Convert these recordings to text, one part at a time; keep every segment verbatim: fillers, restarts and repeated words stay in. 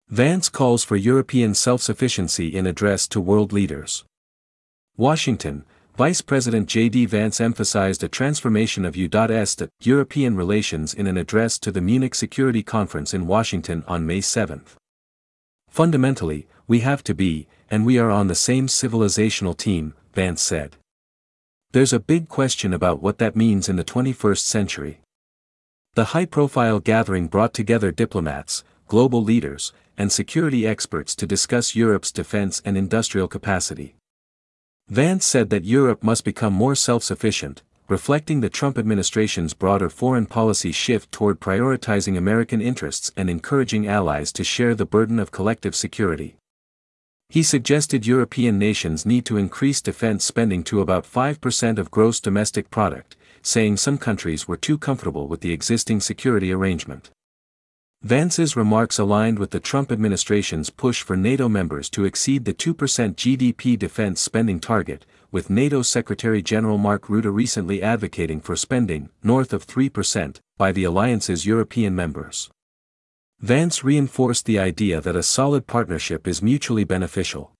Vance calls for European self-sufficiency in address to world leaders. Washington, Vice President J D Vance emphasized a transformation of U S European relations in an address to the Munich Security Conference in Washington on May seventh. Fundamentally, we have to be, and we are on the same civilizational team, Vance said. There's a big question about what that means in the twenty-first century. The high-profile gathering brought together diplomats, global leaders, and security experts to discuss Europe's defense and industrial capacity. Vance said that Europe must become more self-sufficient, reflecting the Trump administration's broader foreign policy shift toward prioritizing American interests and encouraging allies to share the burden of collective security. He suggested European nations need to increase defense spending to about five percent of gross domestic product, saying some countries were too comfortable with the existing security arrangement. Vance's remarks aligned with the Trump administration's push for NATO members to exceed the two percent G D P defense spending target, with NATO Secretary General Mark Rutte recently advocating for spending, north of three percent, by the alliance's European members. Vance reinforced the idea that a solid partnership is mutually beneficial.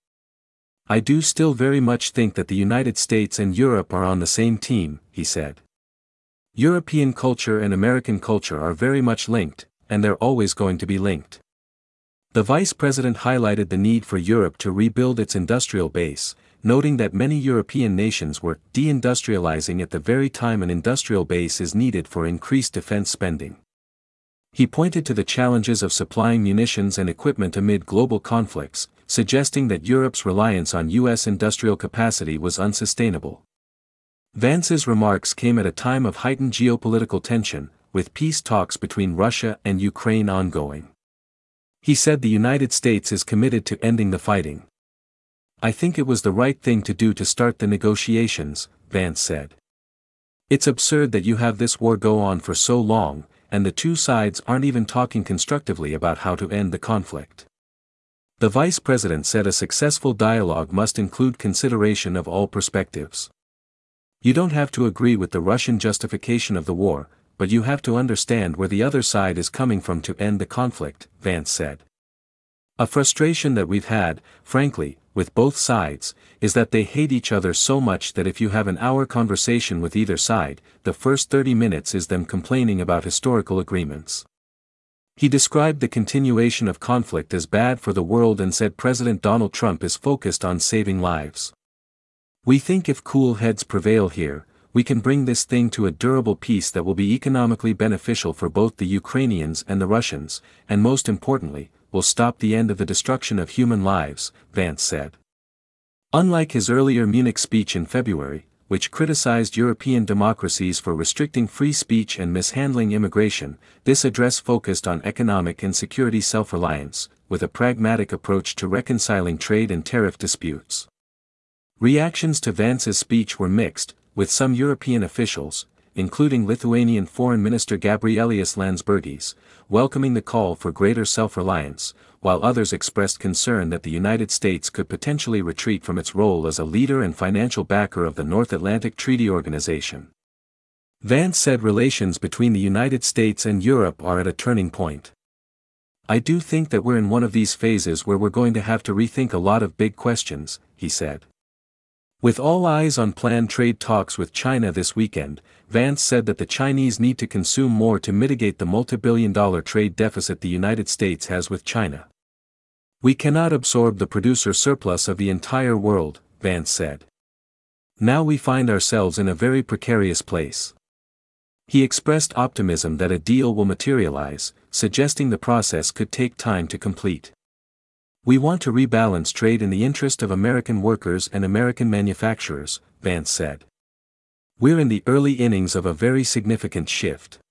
I do still very much think that the United States and Europe are on the same team, he said. European culture and American culture are very much linked, and they're always going to be linked. The vice president highlighted the need for Europe to rebuild its industrial base, noting that many European nations were deindustrializing at the very time an industrial base is needed for increased defense spending. He pointed to the challenges of supplying munitions and equipment amid global conflicts, suggesting that Europe's reliance on U S industrial capacity was unsustainable. Vance's remarks came at a time of heightened geopolitical tension, with peace talks between Russia and Ukraine ongoing. He said the United States is committed to ending the fighting. I think it was the right thing to do to start the negotiations, Vance said. It's absurd that you have this war go on for so long, and the two sides aren't even talking constructively about how to end the conflict. The vice president said a successful dialogue must include consideration of all perspectives. You don't have to agree with the Russian justification of the war, but you have to understand where the other side is coming from to end the conflict, Vance said. A frustration that we've had, frankly, with both sides, is that they hate each other so much that if you have an hour conversation with either side, the first thirty minutes is them complaining about historical agreements. He described the continuation of conflict as bad for the world and said President Donald Trump is focused on saving lives. We think if cool heads prevail here, we can bring this thing to a durable peace that will be economically beneficial for both the Ukrainians and the Russians, and most importantly, will stop the end of the destruction of human lives, Vance said. Unlike his earlier Munich speech in February, which criticized European democracies for restricting free speech and mishandling immigration, this address focused on economic and security self-reliance, with a pragmatic approach to reconciling trade and tariff disputes. Reactions to Vance's speech were mixed, with some European officials, including Lithuanian Foreign Minister Gabrielius Landsbergis, welcoming the call for greater self-reliance, while others expressed concern that the United States could potentially retreat from its role as a leader and financial backer of the North Atlantic Treaty Organization. Vance said relations between the United States and Europe are at a turning point. I do think that we're in one of these phases where we're going to have to rethink a lot of big questions, he said. With all eyes on planned trade talks with China this weekend, Vance said that the Chinese need to consume more to mitigate the multi-billion dollar trade deficit the United States has with China. We cannot absorb the producer surplus of the entire world, Vance said. Now we find ourselves in a very precarious place. He expressed optimism that a deal will materialize, suggesting the process could take time to complete. We want to rebalance trade in the interest of American workers and American manufacturers, Vance said. We're in the early innings of a very significant shift.